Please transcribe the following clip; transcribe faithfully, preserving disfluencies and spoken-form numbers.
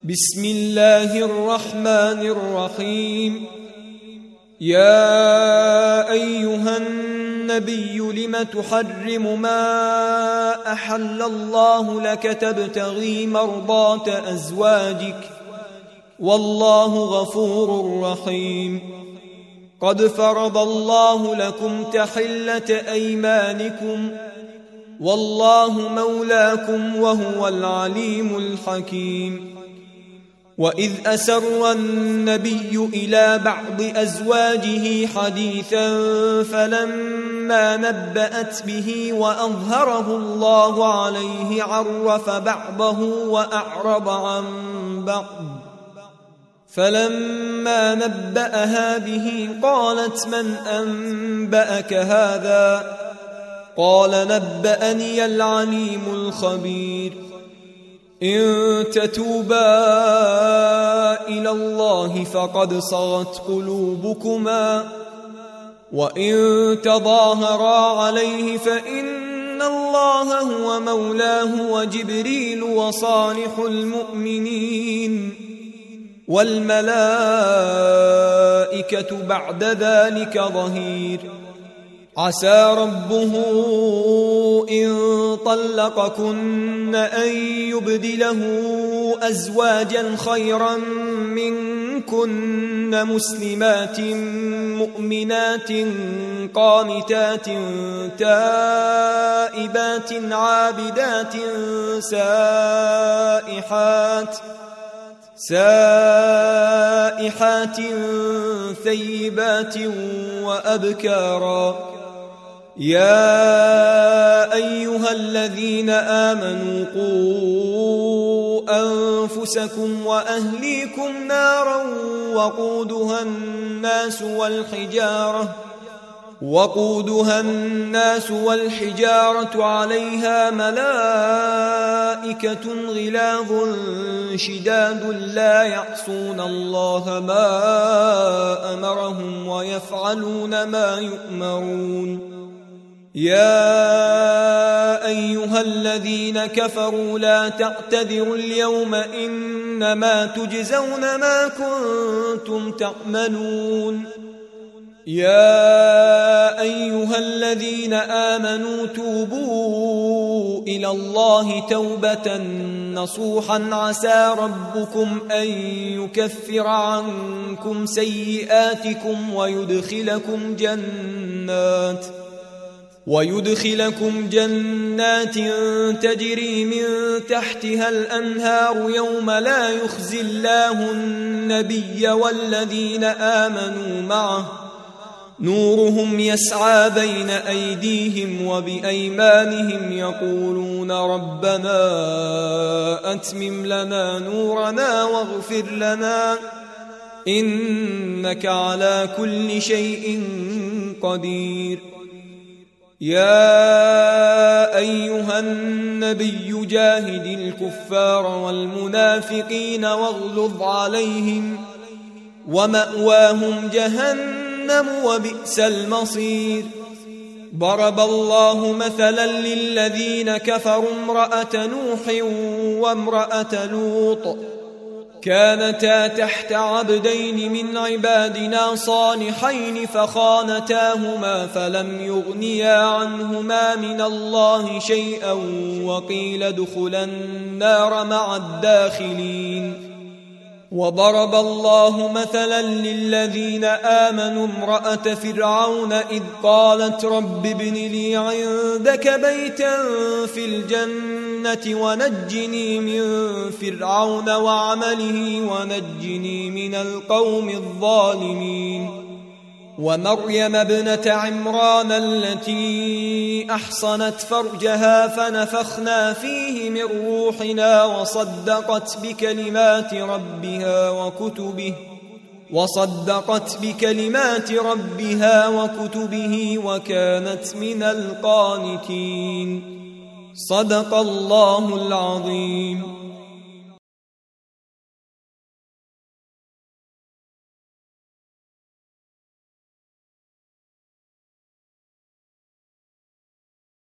بسم الله الرحمن الرحيم. يا أيها النبي لم تحرم ما أحل الله لك تبتغي مرضات أزواجك والله غفور رحيم. قد فرض الله لكم تحلة أيمانكم والله مولاكم وهو العليم الحكيم. وإذ أسر النبي إلى بعض أزواجه حديثا فلما نبأت به وأظهره الله عليه عرف بعضه وأعرض عن بعض، فلما نبأها به قالت من أنبأك هذا؟ قال نبأني العليم الخبير. إن تتوبا إلى الله فقد صغت قلوبكما وإن تظاهرا عليه فإن الله هو مولاه وجبريل وصالح المؤمنين والملائكة بعد ذلك ظهير. عسى ربه إن طلقكن أن يبدله أزواجا خيرا منكن مسلمات مؤمنات قانتات تائبات عابدات سائحات سائحات ثيبات وأبكارا. يا أيها الذين آمنوا قوا أنفسكم وأهليكم نارا وقودها الناس والحجارة وقودها الناس والحجارة عليها ملائكة غلاظ شداد لا يعصون الله ما أمرهم ويفعلون ما يؤمرون. يا أيها الذين كفروا لا تعتذروا اليوم إنما تجزون ما كنتم تعملون. يا أيها الذين آمنوا توبوا إلى الله توبة نصوحا عسى ربكم أن يكفر عنكم سيئاتكم ويدخلكم جنات ويدخلكم جنات تجري من تحتها الأنهار يوم لا يخزي الله النبي والذين آمنوا معه نورهم يسعى بين أيديهم وبأيمانهم يقولون ربنا أتمم لنا نورنا واغفر لنا إنك على كل شيء قدير. يا أيها النبي جاهد الكفار والمنافقين واغلظ عليهم ومأواهم جهنم وبئس المصير. ضرب الله مثلا للذين كفروا امرأة نوح وامرأة لوط كانتا تحت عبدين من عبادنا صالحين فخانتاهما فلم يغنيا عنهما من الله شيئا وقيل ادخلا النار مع الداخلين. وضرب الله مثلا للذين آمنوا امرأة فرعون إذ قالت رب ابن لي عندك بيتا في الجنة ونجني من فرعون وعمله ونجني من القوم الظالمين. ومريم ابنة عمران التي أحصنت فرجها فنفخنا فيه من روحنا وصدقت بكلمات ربها وكتبه وصدقت بكلمات ربها وكتبه وكانت من القانتين. صدق الله العظيم.